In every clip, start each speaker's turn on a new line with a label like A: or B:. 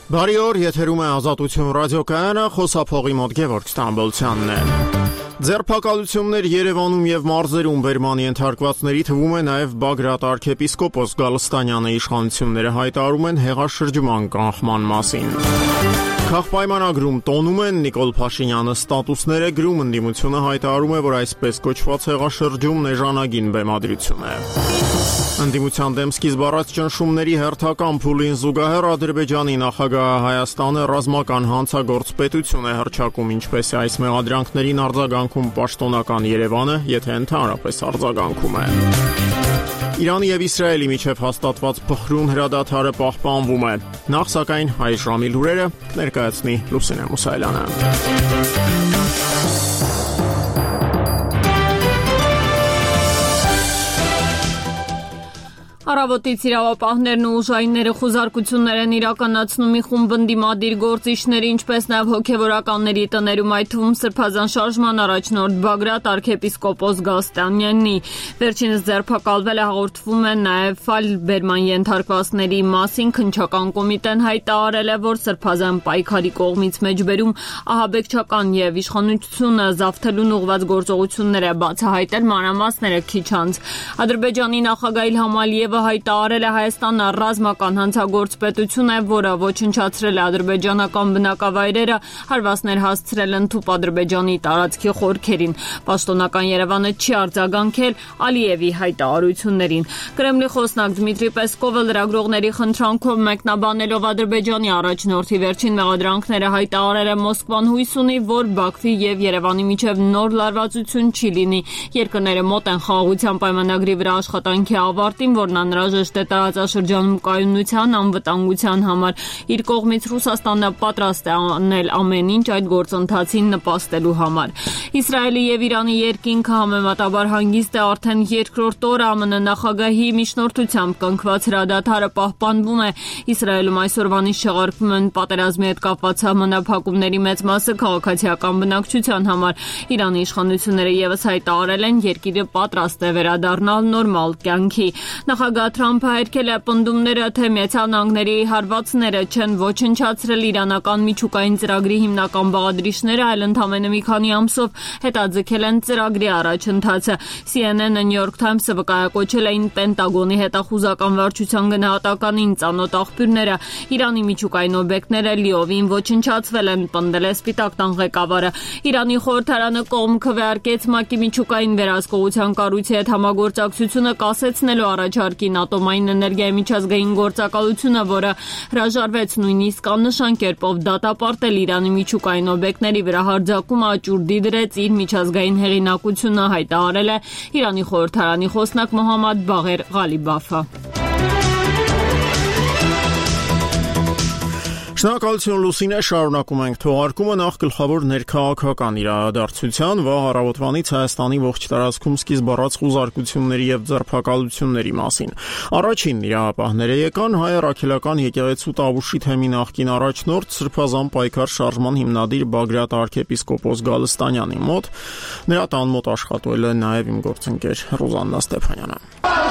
A: Բարի օր, եթերում է Ազատություն ռադիոկայանը, խոսափողի մոտ Գևորգ Ստամբոլցյանն է։ Ձերբակալություններ Երևանում եւ մարզերում բերման ենթարկվածների թվում է նաեւ Բագրատ arczepiskopos Գալստանյանը իշխանությունները հայտարարում են հեղաշրջման կանխման մասին։ Քաղաքապայմանագրում տոնում են Նիկոլ Փաշինյանը ստատուսները գրում ընդդիմությունը հայտարարում է, որ այսպես կոչված հեղաշրջումն էժանագին բեմադրություն է։ Ընդդիմության դեմ սկիզբ առած ճնշումների հերթական փուլին զուգահեռ Ադրբեջանի նախագահը Հայաստանը ռազմական հանցագործպետություն է հռչակում, ինչպես է այս մեղադրանքներին արձագանքում պաշտոնական Երևանը, եթե ընդհանրապես արձագանքում է։ Իրանի եւ Իսրայելի միջև հաստատված փխրուն հրադադարը պահպանվում է։ Նախ սակայն հայ ժամի լուրերը ներկայացնի Լուսինե Մուսայելյանը։
B: Առավոտից իրավապահներն ու ուժայինները խուզարկություններ են իրականացնում մի խումբ ընդդիմադիր գործիչների, ինչպես նաև հոգևորականների տներում, այդ թվում Սրբազան շարժման առաջնորդ Բագրատ arczepiskopos Գալստանյանի։ Վերջինս ձերբակալվել է, հաղորդվում է նաև ֆայլ բերման ենթարկվածների մասին։ Քննչական կոմիտեն հայտարարել է, որ Սրբազան պայքարի կողմից մեջբերում ահաբեկչական եւ իշխանությունը զավթելուն ուղղված գործողություններ է բացահայտել, մանրամասները քիչ անց։ Ադրբեջանի նախագահ Իլհամ Ալիևը հայտարարել է Հայաստանը ռազմական հանցագործպետություն է, որը ոչնչացրել է ադրբեջանական բնակավայրերը, հարվածներ հասցրել ընդհուպ Ադրբեջանի տարածքի խորքերին։ Պաշտոնական Երևանը չի արձագանքել Ալիևի հայտարարություններին։ Կրեմլի խոսնակ Դմիտրի Պեսկովը լրագրողների խնդրանքով մեկնաբանելով Ադրբեջանի առաջնորդի վերջին մեղադրանքները հայտարարել է Մոսկվան հույս ունի, որ Բաքվի եւ Երևանի միջև նոր լարվածություն չի լինի։ Երկրները մոտ են խաղաղության պայմանագրի վրա աշխատանքի ավարտին, որն անհրաժեշտ է տարածաշրջանում կայունության, անվտանգության համար։ Իր կողմից Ռուսաստանը պատրաստ է անել ամեն ինչ այդ գործընթացին նպաստելու համար։ Իսրայելի եւ Իրանի երկինքը համեմատաբար հանգիստ է, արդեն երկրորդ օրը ԱՄՆ նախագահի միջնորդությամբ կնքված հրադադարը պահպանվում է։ Իսրայելում այսօրվանից չեղարկվում են պատերազմի հետ կապված սահմանափակումների մեծ մասը քաղաքացիական բնակչության համար։ Իրանի իշխանությունները եւս հայտարարել են, երկիրը պատրաստ է վերադառնալ նորմալ կյանքի։ Նախագահ Թրամփը հայրկել է պնդումները, թե Միացյալ Նահանգների հարվածները չեն ոչնչացրել իրանական միջուկային ծրագրի հիմնական բաղադրիչները, այլ ընդամենը մի քանի ամսով հետաձգել են ծրագրի առաջընթացը։ CNN-ը, New York Times-ը վկայակոչել էին Պենտագոնի հետախուզական վարչության գնահատականին ծանոթ աղբյուրները։ Իրանի միջուկային օբյեկտները լիովին ոչնչացվել են, պնդել է Սպիտակ տան ղեկավարը։ Իրանի խորհրդարանը կողմ քվեարկեց ՄԱԿ-ի միջուկային վերահսկողության կառույցի հետ համագործակցությունը կասեցնելու առաջարկին ատոմային էներգիայի միջազգային գործակալությունը, որը հրաժարվեց նույնիսկ աննշան կերպով դատապարտել Իրանի միջուկային օբյեկտների վրա հարձակումը, աճուրդի դրեց իր միջազգային հեղինակությունը, հայտարարել է Իրանի խորհրդարանի խոսնակ Մոհամմադ Բաղեր Ղալիբաֆը։
A: Շնորհակալություն Լուսինե, շարունակում ենք թողարկումը, նախ գլխավոր ներքաղաքական իրադարձության, վաղ առավոտվանից Հայաստանի ողջ տարածքում սկիզբ առած խուզարկությունների եւ ձերբակալությունների մասին։ Առաջին իրավապահները եկան հայ առաքելական եկեղեցու Տավուշի թեմի նախկին առաջնորդ Սրբազան պայքար շարժման հիմնադիր Բագրատ arczepiskopos Գալստանյանի մոտ։ Նրա տան մոտ աշխատել է նաեւ իմ գործընկեր Ռոզաննա Ստեփանյանը։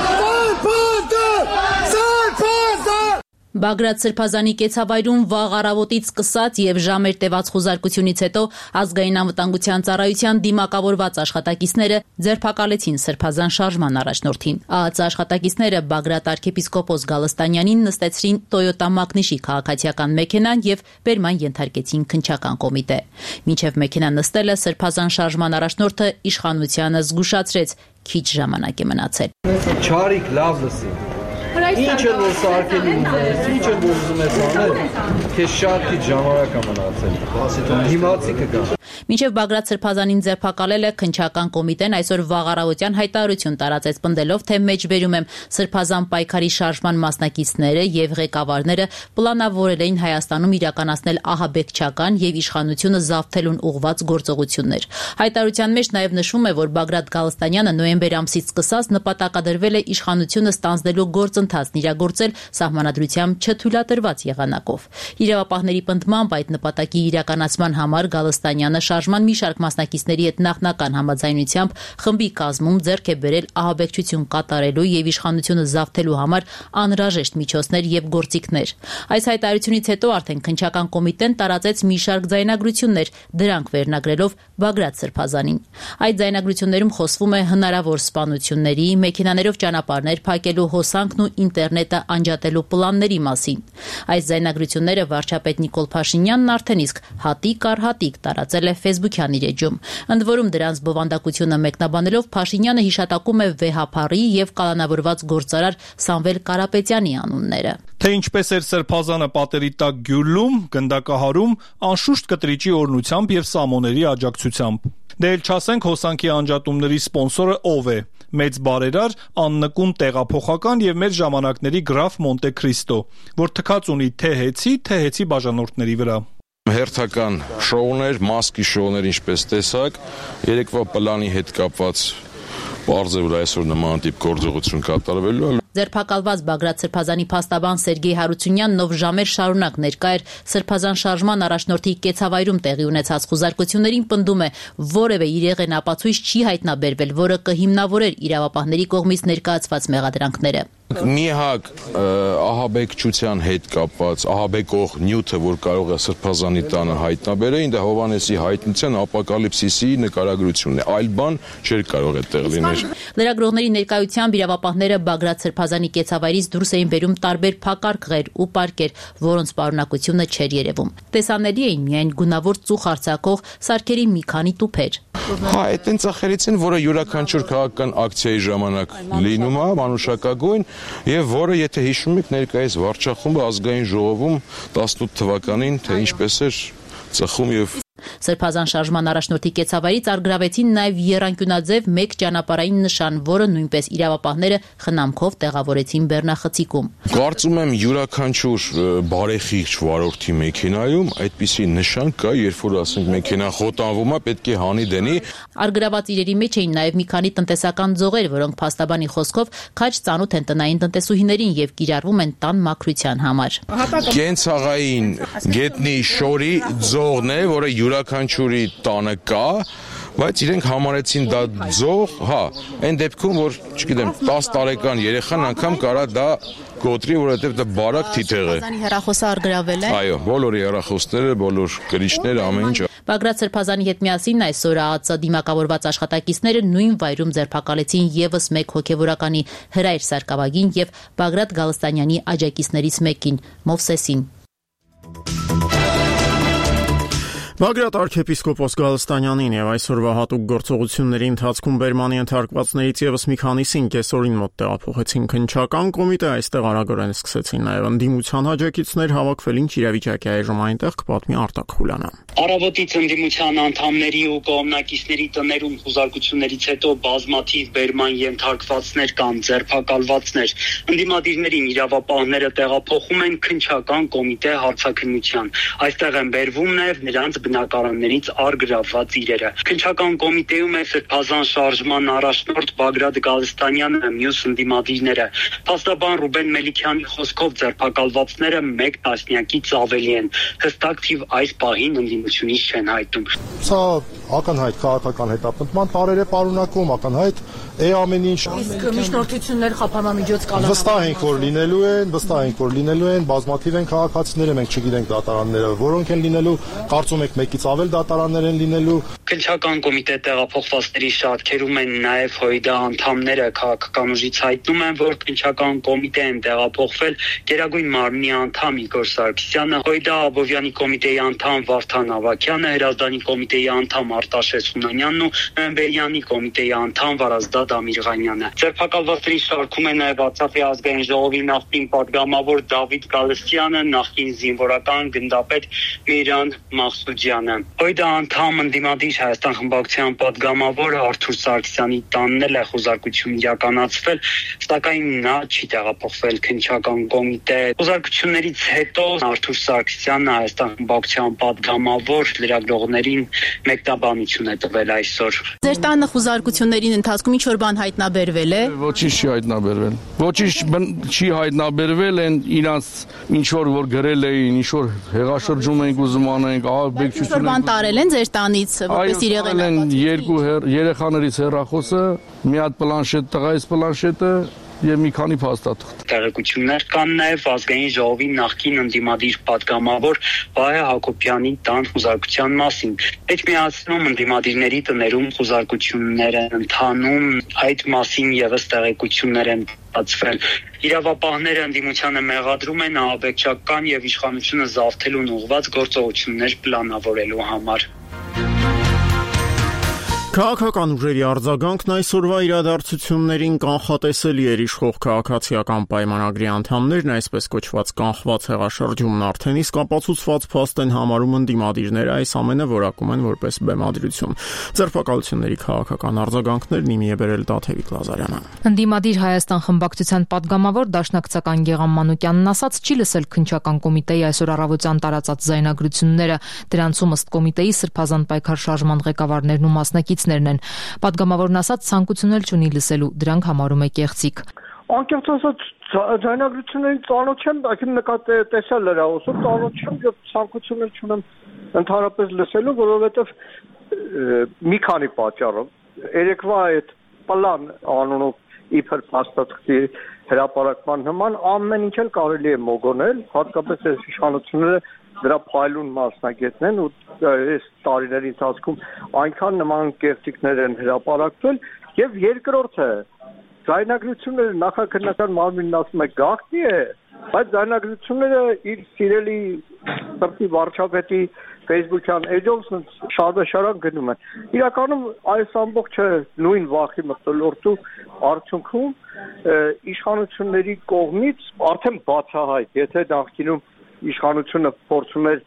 C: Բագրատ Սրբազանի կեցավայրում վաղ առավոտից սկսած եւ ժամեր տևած խուզարկությունից հետո ազգային անվտանգության ծառայության դիմակավորված աշխատակիցները ձերբակալեցին Սրբազան շարժման առաջնորդին։ ԱԱԾ աշխատակիցները Բագրատ arczepiskopos Գալստանյանին նստեցրին Toyota Magnish-ի քաղաքացիական մեքենան եւ բերման ենթարկեցին քննչական կոմիտե։ Մինչեւ մեքենան նստելը Սրբազան շարժման առաջնորդը իշխանությանը զգուշացրեց, քիչ ժամանակ է մնացել։
D: Չարիք, լավ լսի։ Ինչ է որ սարքելի ունես, ինչ է որ ուզում ես անել, քեզ շատ քիչ ժամանակ է մնացել։ Հիմացի կգա։
C: Մինչև Բագրատ Սրբազանին ձերբակալելը քննչական կոմիտեն այսօր վաղ առավոտյան հայտարարություն տարածեց, պնդելով, թե մեջբերում եմ Սրբազան պայքարի շարժման մասնակիցները եւ ղեկավարները պլանավորել էին Հայաստանում իրականացնել ահաբեկչական եւ իշխանությունը զավթելուն ուղղված գործողություններ։ Հայտարարության մեջ նաեւ նշվում է, որ Բագրատ Գալստանյանը նոյեմբեր ամսից սկսած նպատակադրվել է իշխանությունը ստանձնելու գործընթացն իրագործել սահմանադրությամբ չթույլատրված եղանակով։ Իրավապահների պնդմամբ այդ նպատակի իրականացման համար Գալստանյանը շարժման մի շարք մասնակիցների հետ նախնական համաձայնությամբ խմբի կազմում ձեռք է բերել ահաբեկչություն կատարելու եւ իշխանությունը զավթելու համար անհրաժեշտ միջոցներ եւ գործիքներ։ Այս հայտարարությունից հետո արդեն քննչական կոմիտեն տարածեց մի շարք ձայնագրություններ, դրանք վերնագրելով Բագրատ Սրբազանին։ Այդ ձայնագրություններում խոսվում է հնարավոր սպանությունների, մեքենաներով ճանապարհներ փակելու, հոսանքն ու ինտերնետը անջատելու պլանների մասին։ Այս ձայնագրությունները վարչապետ Նիկոլ Փաշինյանն արդեն իսկ հատիկ առ հատիկ տարածել է Facebook-յան իր էջում։ Ընդ որում դրանց բովանդակությունը մեկնաբանելով Փաշինյանը հիշատակում է վեհափառի եւ կալանավորված գործարար Սամվել Կարապետյանի անունները։
E: Թե ինչպես էր Սրբազանը պատերի տակ գյուլում, գնդակահարում, անշուշտ կտրիճի օրհնությամբ եւ սամոների աջակցությամբ։ Դե էլ չասենք հոսանքի անջատումների սպոնսորը ով է։ Մեծ բարերար, աննկուն տեղափոխական եւ մեր ժամանակների գրաֆ Մոնտե Քրիստո, որ թքած ունի թե հեծի բաժանորդների վրա։
F: Հերթական շոուներ, մասկի շոուներ, ինչպես տեսակ, երեկվա պլանի հետ կապված պարզ է, որ այսօր նման տիպ գործողություն կատարվելու է։
C: Ձերբակալված Բագրատ Սրբազանի փաստաբան Սերգեյ Հարությունյանն, ով ժամեր շարունակ ներկա էր Սրբազան շարժման առաջնորդի կեցավայրում տեղի ունեցած խուզարկություններին, պնդում է, որևէ իրեղեն ապացույց չի հայտնաբերվել, որը կհիմնավորեր իրավապահների կողմից ներկայացված մեղադրանքները։
F: Միհակ ահաբեկչության հետ կապված ահաբեկող նյութը, որ կարող է Սրբազանի տանը հայտնաբերեին, դա Հովհաննեսի հայտնության ապոկալիպսիսի նկարագրությունն է, այլ բան չէր կարող է տեղ լինել։
C: Լրագրողների ներկայությամբ իրավապահները Բագրատ Սրբազանի կեցավայրից դուրս էին բերում տարբեր փակարքեր ու պարկեր, որոնց պարունակությունը չէր երևում։ Տեսանելի էին միայն գունավոր ծուխ արձակող սարքերի մի քանի տուփեր։
F: Հա, այդ այն ծախերից են, որը յուրաքանչյուր քաղաքական ակցիայի ժամանակ լինում է, մանուշակագույն, եւ որը, եթե հիշում եք, ներկայիս վարչախումբը ազգային ժողովում 18 թվականին, թե ինչպես էր ծխում եւ
C: Սրբազան շարժման առաջնորդի կեցավայրից արգրավեցին նաև եռանկյունաձև մեկ ճանապարհային նշան, որը նույնպես իրավապահները խնամքով տեղավորեցին Բեռնախցիկում։
F: Կարծում եմ յուրաքանչյուր բարեխիղճ վարորդի մեքենայում այդպիսի նշան կա, երբ որ ասենք մեքենան խոտանվում է, պետք է հանի դնի։
C: Արգրաված իրերի մեջ էին նաև մի քանի տնտեսական ձողեր, որոնք փաստաբանի խոսքով քաջ ծանոթ են տնային տնտեսուհիներին եւ կիրառվում են տան մաքրության համար։
F: Կենցաղային գետնի շորի ձողն է, որը յուրաքանչյուրի տանը կա, բայց իրենք համարեցին դա ձող, հա, այն դեպքում, որ, չգիտեմ, 10 տարեկան երեխան անգամ կարա դա գոտրի, որովհետև դա բարակ թիթեղ է։
C: Սրբազանի հեռախոսը արգրավել է։
F: Այո, բոլոր հեռախոսները, բոլոր գրիչները, ամեն ինչ։
C: Բագրատ Սրբազանի հետ միասին այսօր ԱԱԾ դիմակավորված աշխատակիցները նույն վայրում ձերբակալեցին եւս մեկ հոգեվորականի Հրայր Սարգսակյանին եւ Բագրատ Գալստանյանի աջակիցներից մեկին՝ Մովսեսին։
A: Բագրատ arczepiskopos Գալստանյանին եւ այսօրվա հատուկ գործողությունների ընթացքում Բերմանի ընթարկվածներից եւս մի քանիսին կեսօրին մոտ տեղափոխեցին քննչական կոմիտե, այստեղ արագորեն սկսեցին նաեւ ընդդիմության հաջակիցներ հավաքվել, ինչ իրավիճակի այժմ այնտեղ կպատմի Արտակ Խուլյանը։
G: Առավոտից ընդդիմության անդամների ու կողմնակիցների տներում խուզարկություններից հետո բազմաթիվ Բերման ենթարկվածներ կամ ձերբակալվածներ, ընդդիմադիրներին իրավապահները տեղափոխում են քննչական կոմիտե հարցաքննության։ Այստեղ են բերվում նաեւ նրանց բնակարաններից արգրավված իրերը։ Քննչական կոմիտեում է Սրբազան շարժման առաջնորդ Բագրատ Գալստանյանը, մյուս ընդդիմադիրները։ Փաստաբան Ռուբեն Մելիքյանի խոսքով ձերբակալվածները 1 տասնյակից ավելի են։ Հստակ թիվ այս պահին ընդդիմությունից չեն հայտնում։
H: Սա ակնհայտ քաղաքական հետապնդման տարեր է պարունակում, ակնհայտ է ամեն ինչ։
C: Իսկ միջնորդություններ խափանամիջոց կալանավորում։
H: Վստահ ենք, որ լինելու են, բազմաթիվ են քաղաքացիները, մենք չգիտենք դատարանները, որոնք են լինելու, կարծում եք մեկից ավել դատարաններ են լինելու։
G: Քննչական կոմիտե տեղափոխվածների շարքերում են նաև ՀՅԴ անդամները, քաղաքական ուժից հայտնում են, որ քննչական կոմիտե են տեղափոխվել Գերագույն մարմնի անդամ Իգոր Սարգսյանը, ՀՅԴ Աբովյանի կոմիտեի անդամ Վարդան Ավագյանը, Հրազդանի կոմիտեի անդամ Արտաշես Հունանյանն ու Նոյեմբերյանի կոմիտեի անդամ Վարազդատ Ամիրղանյանը։ Ձերբակալվածների շարքում է նաև Արցախի ազգային ժողովի նախկին պատգամավոր Դավիթ Գալստյանը, նախկին զինվորական գնդապետ Միրան Մաղսուդյանը։ ՀՅԴ անդամ ընդդիմադիր Հայաստան խմբակցության պատգամավոր Արթուր Սարգսյանի տանն էլ է խուզարկություն իրականացվել, սակայն նա չի տեղափոխվել քննչական կոմիտե։ Խուզարկություններից հետո Արթուր Սարգսյանը Հայաստան խմբակցության պատգամավոր լրագրողներին մեկնաբան տեղեկատվություն է տվել այսօր։
C: Ձեր տանը խուզարկությունների ընթացքում ինչ որ բան հայտնաբերվել է։
I: Ոչինչ չի հայտնաբերվել։ Ոչինչ չի հայտնաբերվել, են իրանց ինչ որ գրել էին, ինչ որ հեղաշրջում ենք ուզում անենք, բեկչություն
C: բան տարել են ձեր տանից, որպես իրեղենական։
I: Երկու երեխաներից հեռախոսը, մի հատ պլանշետ, տղայից պլանշետը եւ մի քանի փաստաթուղթ։
G: Տեղեկություններ կան նաեւ ազգային ժողովի նախկին ընդդիմադիր պատգամավոր Վահե Հակոբյանի տան խուզարկության մասին։ Այդ միացնում ընդդիմադիրների տներում խուզարկություններ են ընթանում, այդ մասին եւս տեղեկություններ են բացվել։ Իրավապահները ընդդիմությանը մեղադրում են ահաբեկչական եւ իշխանությունը զավթելուն ուղղված գործողություններ պլանավորելու համար։
A: Քաղաքական ուժերի արձագանքն այսօրվա իրադարձություններին կանխատեսելի էր իշխող քաղաքացիական պայմանագրի անդամներն այսպես կոչված կանխված հեղաշրջումն արդեն իսկ ապացուցված փաստ են համարում ընդդիմադիրները այս ամենը որակում են որպես բեմադրություն։ Ձերբակալությունների քաղաքական արձագանքներն իմի է բերել Տաթևիկ Լազարյանը։
J: Ընդդիմադիր Հայաստան խմբակցության պատգամավոր Դաշնակցական Գեգամ Մանուկյանն ասաց չի լսել քննչական կոմիտեի այսօր առավոտյան տարածած զայնագրությունները, դրանցում ըստ կոմիտեի սրբազան պայքար շարժման ղեկավարներն ու մասնակիցներն են։ Պատգամավորն ասաց ցանկություն էլ չունի լսելու, դրանք համարում է կեղծիք։
K: Անկեղծ ասած զայնագրությունների ծանոթ չեմ, այլ նկատել լրահոսով ծանոթ չեմ եւ ցանկություն էլ չունեմ ընդհանրապես լսելու, որովհետեւ մի քանի պատճառով երեկվա այդ պլան անունով իբր փաստաթղթի հրապարակման նման ամեն ինչ էլ կարելի է մոգոնել, հատկապես այս իշխանությունները դրա փայլուն մասնագետն են ու այս տարիների ընթացքում այնքան նման կեղծիքներ են հրապարակվել եւ երկրորդը զայնագրությունները նախաքննական մարմինն ասում է գաղտնի է, բայց զայնագրությունները իր սիրելի սրտի վարչապետի Facebook-յան էջով շարժարան գնում են։ Իրականում այս ամբողջը նույն վախի մթնոլորտու արդյունքում իշխանությունների կողմից արդեն բացահայտ, եթե նախկինում իշխանությունը փորձում էր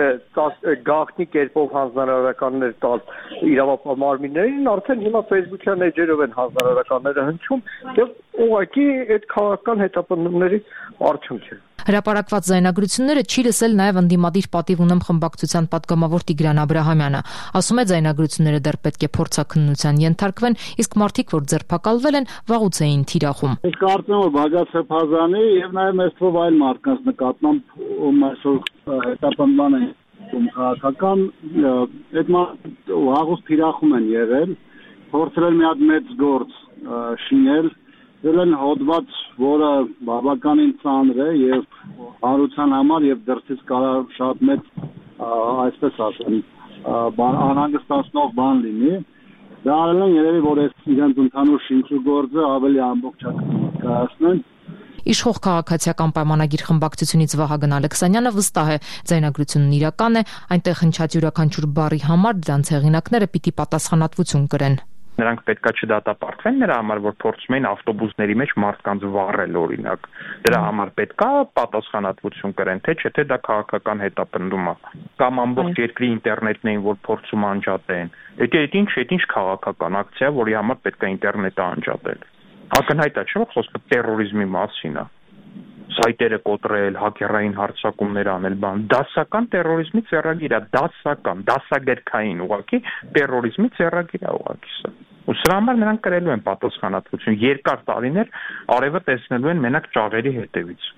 K: գաղտնի կերպով հանձնարարականներ տալ իրավապահ մարմիններին, արդեն հիմա Facebook-յան էջերով են հանձնարարականները հնչում եւ ուղղակի այդ քաղաքական հետապնդումների արդյունք է։
J: Հրապարակված զայնագրությունները չի լսել նաև ընդդիմադիր պատիվ ունեմ խմբակցության պատգամավոր Տիգրան Աբրահամյանը։ Ասում է զայնագրությունները դեռ պետք է փորձաքննության ենթարկվեն, իսկ մարդիկ, որ ձերբակալվել են, վաղուց էին թիրախում։
L: Ես կարծում եմ, որ Բաղդադ Սեփազյանի եւ նաև մեծ թվով այլ մարդկանց նկատմամբ այսօր հետապնդման են քաղաքական այդ մարդիկ վաղուց թիրախում են եղել, փորձել են մի հատ մեծ գործ շինել Դրան հոդված, որը բավականին ծանր է եւ հանրության համար եւ դրսից կարող շատ մեծ այսպես ասեմ անհանգստացնող բան լինի։ Դա արել են երևի որ այս իրենց ընդհանուր շինչու գործը ավելի ամբողջական կայացնեն։
J: Իշխող քաղաքացիական պայմանագիր խմբակցությունից Վահագն Ալեքսանյանը վստահ է, ձայնագրությունն իրական է, այնտեղ հնչած յուրաքանչյուր բառի համար դրանց հեղինակները պիտի պատասխանատվություն կրեն։
M: Նրանք պետքա չդատապարտվեն նրա համար, որ փորձում էին ավտոբուսների մեջ մարդկանց վառել օրինակ։ Դրա համար պետքա պատասխանատվություն կրեն, թե չէ, թե դա քաղաքական հետապնդում է։ Կամ ամբողջ երկրի ինտերնետն էին, որ փորձում անջատեն։ Այդ ինչ քաղաքական ակցիա, որի համար պետքա ինտերնետը անջատել։ Ակնհայտ է, չէ՞, որ խոսքը տերորիզմի մասին է։ Սայտերը կոտրել, հակերային հարձակումներ անել, բան, դասական տերորիզմի ծերագիր է, դասագրքային ուղղակի տերորիզմի ծերագիր է ուղղակի սա։ Ու սրա համար նրանք կրելու են պատասխանատվություն, երկար տարիներ արևը տեսնելու են մենակ ճաղերի հետևից։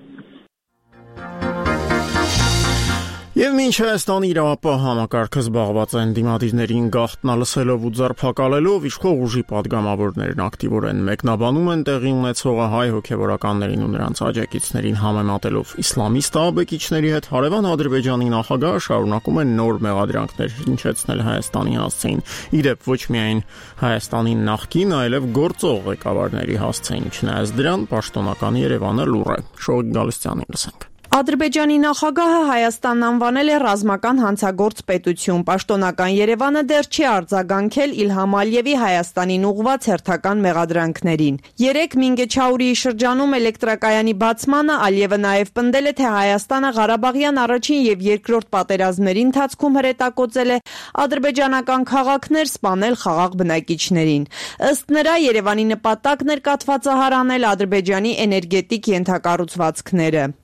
A: Եվ մինչ Հայաստանի իրավապահ համակարգը զբաղված են դիմադիրներին գաղտնալսելով ու ձերբակալելով, իշխող ուժի պատգամավորներն ակտիվորեն մեկնաբանում են տեղի ունեցողը հայ հոգևորականներին ու նրանց աջակիցներին համեմատելով իսլամիստ ահաբեկիչների հետ, հարևան Ադրբեջանի նախագահը շարունակում է նոր մեղադրանքներ հնչեցնել Հայաստանի հասցեին։ Իդեպ ոչ միայն Հայաստանի նախկին, այլև գործող ղեկավարների հասցեին, չնայած դրան պաշտոնական Երևանը լուռ է։ Շողիկ Գալստյանին լսենք։
N: Ադրբեջանի նախագահը Հայաստանն անվանել է ռազմական հանցագործ պետություն։ Պաշտոնական Երևանը դեռ չի արձագանքել Իլհամ Ալիևի Հայաստանին ուղղված հերթական մեղադրանքներին։ Երեկ Մինգեչաուրիի շրջանում էլեկտրակայանի բացմանը Ալիևը նաև պնդել է, թե Հայաստանը Ղարաբաղյան առաջին եւ երկրորդ պատերազմների ընթացքում հրետակոծել է ադրբեջանական քաղաքներ, սպանել խաղաղ բնակիչներին։ Ըստ նրա, Երևանի նպատակն էր կաթվածահար անել Ադրբեջանի էներգետիկ ենթակառուցվածքները։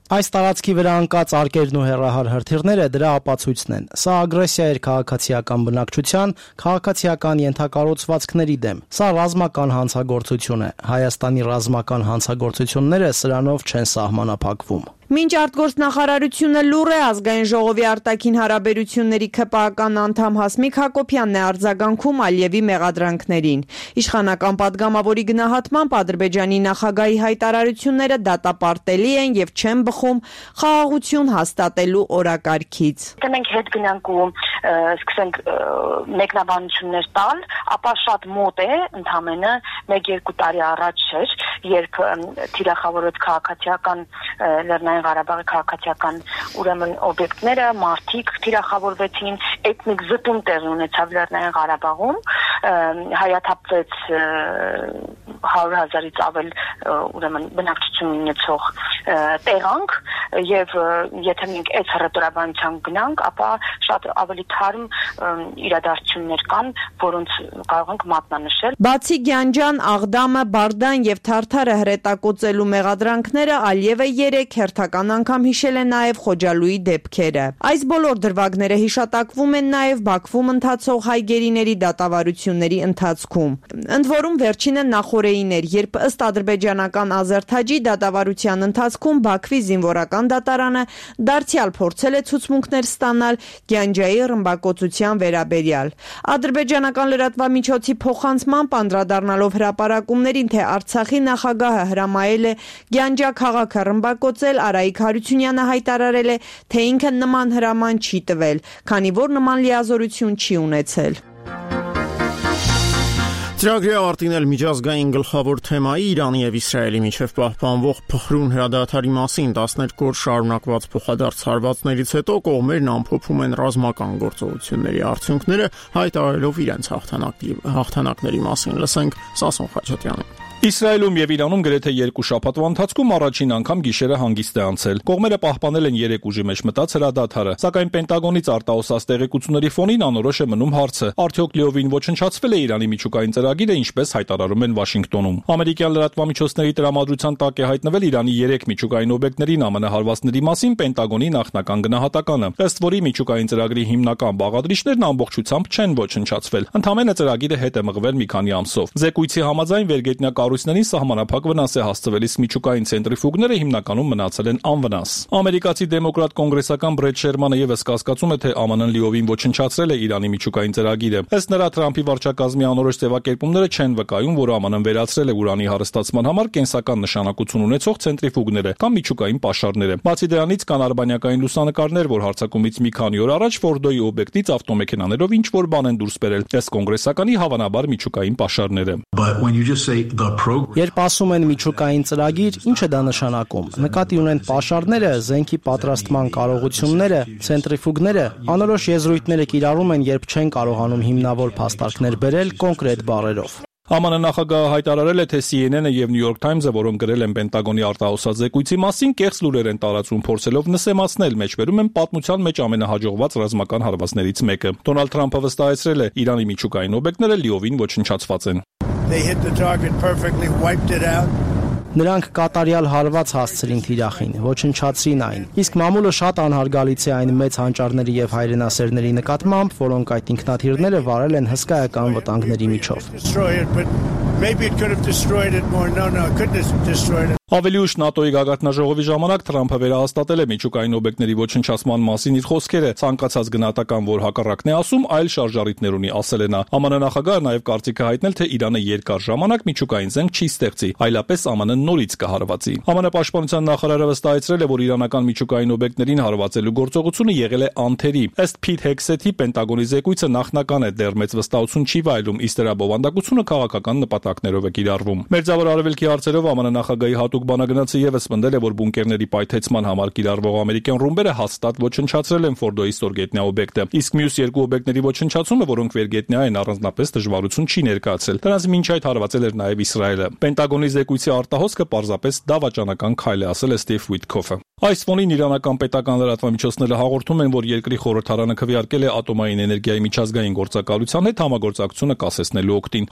O: Այս տարածքի վրա ընկած արկերն ու հեռահար հրթիռները դրա ապացույցն են։ Սա ագրեսիա էր քաղաքացիական բնակչության, քաղաքացիական ենթակառուցվածքների դեմ։ Սա ռազմական հանցագործություն է։ Հայաստանի ռազմական հանցագործությունները սրանով չեն սահմանափակվում։
N: Մինչ արտգործնախարարությունը լուռ է, ազգային ժողովի արտաքին հարաբերությունների ՔՊԱ-կան անդամ Հասմիկ Հակոբյանն է արձագանքում Ալիևի մեղադրանքներին։ Իշխանական падգամավորի գնահատմամբ Ադրբեջանի նախագահի հայտարարությունները դատապարտելի են եւ չեն բխում խաղաղություն հաստատելու օրակարգից։
P: Մենք հետ գնանք ու սկսենք մեկնաբանություններ տալ, ապա շատ մոտ է, ընդամենը 1-2 տարի առաջ էր, երբ թիրախավորված քաղաքացիական Լեռնային Ղարաբաղի քաղաքացիական ուրեմն օբյեկտները, մարդիկ թիրախավորվեցին, էթնիկ զտում տեղի ունեցավ Լեռնային Ղարաբաղում, հայաթափվեց 100,000-ից ավել ուրեմն բնակչություն ունեցող տեղանք եւ եթե մենք այս հռետորաբանությամբ գնանք, ապա շատ ավելի թարմ իրադարձություններ կան, որոնց կարող ենք մատնանշել։
N: Բացի Գյանջան, Աղդամը, Բարդան եւ Թարթարը հրետակոծելու մեղադրանքները Ալիևը 3 հերթական անգամ հիշել է նաեւ Խոջալույի դեպքերը։ Այս բոլոր դրվագները հիշատակվում են նաեւ Բաքվում ընթացող հայ գերիների դատավարությունների ընթացքում։ Ընդ որում վերջինը նախորդին էր, երբ ըստ ադրբեջանական Ազերթաջի դատավարության ընթացքում Բաքվի զինվորական դատարանը դարձյալ փորձել է ցուցմունքներ ստանալ Գյանջայի ռմբակոծության վերաբերյալ։ Ադրբեջանական լրատվամիջոցի փոխանցմամբ անդրադառնալով հրապարակումներին, թե Արցախի նախագահը հրամայել է Գյանջա քաղաքը ռմբակոծել, Արայիկ Հարությունյանը հայտարարել է, թե ինքը նման հրաման չի տվել, քանի որ նման լիազորություն չի ունեցել։
A: Ծրագրի ավարտին էլ միջազգային գլխավոր թեմայի Իրանի եւ Իսրայելի միջև պահպանվող փխրուն հրադադարի մասին 12 օր շարունակված փոխադարձ հարվածներից հետո կողմերն ամփոփում են ռազմական գործողությունների արդյունքները, հայտարարելով իրենց հաղթանակների մասին։ Լսենք Սասուն Խաչատյանին։
E: Իսրայելում եւ Իրանում գրեթե 2 շաբաթվա ընթացքում առաջին անգամ գիշերը հանգիստ է անցել։ Կողմերը պահպանել են 3 ուժի մեջ մտած հրադադարը, սակայն Պենտագոնից արտահոսած տեղեկությունների ֆոնին անորոշ է մնում հարցը. արդյոք լիովին ոչնչացվել է Իրանի միջուկային ծրագիրը, ինչպես հայտարարում են Վաշինգտոնում։ Ամերիկյան լրատվամիջոցների տրամադրության տակ է հայտնվել Իրանի 3 միջուկային օբյեկտների ԱՄՆ հարվածների մասին Պենտագոնի նախնական գնահատականը, ըստ որի միջուկային ծրագրի հիմնական բաղադրիչներն ամբողջությամբ չեն ոչնչացվել։ Ընդամենը ծրագիրը հետ է մղվել մի քանի ամսով։ Զեկույցի համաձայն վերգետնյա կառույցներին սահմանափակ վնաս է հասցվել, իսկ միջուկային ցենտրիֆուգները հիմնականում մնացել են անվնաս։ Ամերիկացի դեմոկրատ կոնգրեսական Բրեդ Շերմանը եւս կասկածում է, թե ԱՄՆ-ն լիովին ոչնչացրել է Իրանի միջուկային ծրագիրը։ Ըստ նրա, Թրամփի վարչակազմի անորոշ ձևակերպումները չեն վկայում, որ ԱՄՆ-ն վերացրել է ուրանի հարստացման համար կենսական նշանակություն ունեցող ցենտրիֆուգները կամ միջուկային պաշարները։ Բացի դրանից կան արբանյակային լուսանկարներ, որ հարձակումից մի քանի օր առաջ Ֆորդոյի օբյեկտից ավտոմեքենաներով ինչ որ բան են դուրս բերել, ըստ կոնգրեսականի հավանաբար միջուկային պաշարները։
O: Երբ ասում են միջուկային ծրագիր, ինչ է դա նշանակում։ Նկատի ունեն պաշարները, զենքի պատրաստման կարողությունները, ցենտրիֆուգները, անորոշ եզրույթները կիրառում են, երբ չեն կարողանում հիմնավոր փաստարկներ բերել կոնկրետ բառերով։
E: ԱՄՆ նախագահը հայտարարել է, թե CNN-ը եւ New York Times-ը, որոնք գրել են Պենտագոնի արտահոսած զեկույցի մասին, կեղծ լուրեր են տարածում, փորձելով նսեմացնել, մեջբերում են պատմության մեջ ամենահաջողված ռազմական հարվածներից մեկը։ Դոնալդ Թրամփը վստահեցրել է, Իրանի միջուկային օբյեկտները լիովին ոչնչացված են։
O: Նրանք կատարյալ հարված հասցրին թիրախին, ոչնչացրին այն։ Իսկ մամուլը շատ անհարգալից է այն մեծ հանճարների եւ հայրենասերների նկատմամբ, որոնք այդ ինքնաթիռները վարել են հսկայական վտանգների միջով։
E: Ավելի ուշ ՆԱՏՕ-ի գագաթնաժողովի ժամանակ Թրամփը վերահաստատել է միջուկային օբյեկտների ոչնչացման մասին իր խոսքերը, ցանկացած գնահատական, որ հակառակն է ասում, այլ շարժառիթներ ունի, ասել է նա։ ԱՄՆ նախագահը նաև կարծիք է հայտնել, թե Իրանը երկար ժամանակ միջուկային զենք չի ստեղծի, այլապես ԱՄՆ-ն նորից կհարվածի։ ԱՄՆ պաշտպանության նախարարը վստահեցրել է, որ իրանական միջուկային օբյեկտներին հարվածելու գործողությունը եղել է անթերի։ Ըստ Փիթ Հեքսեթի Պենտագոնի զեկույցը նախնական է, դեռ մեծ վստահություն չի վայելում, իսկ դրա բովանդակությունը քաղաքական նպատակներով է կիրառվում։ Մերձավոր Արևելքի հարցերով ԱՄՆ նախագահի հատուկ բանագնացը եւս պնդել է, որ բունկերների պայթեցման համար կիրառվող ամերիկյան ռումբերը հաստատ ոչնչացրել են Ֆորդոյի ստորգետնյա օբյեկտը, իսկ մյուս երկու օբյեկտների ոչնչացումը, որոնք վերգետնյա են, առանձնապես դժվարություն չի ներկայացել։ Դրանց մինչ այդ հարվածել էր նաեւ Իսրայելը։ Պենտագոնի զեկույցի արտահոսքը պարզապես դավաճանական քայլ է, ասել է Ստիվ Ուիթքոֆը։ Այս ֆոնին իրանական պետական լրատվամիջոցները հաղորդում են, որ երկրի խորհրդարանը քվեարկել է ատոմային էներգիայի միջազգային գործակալության հետ համագործակցությունը կասեցնելու օգտին։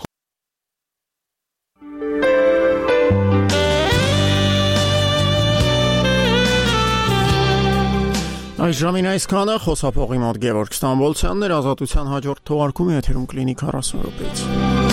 A: Այս ժամին այսքանը խոսափողի մոտ Գևորգ Ստամբոլցյանն էր, Ազատության հաջորդ թողարկումը եթերում կլինի 40 րոպեից։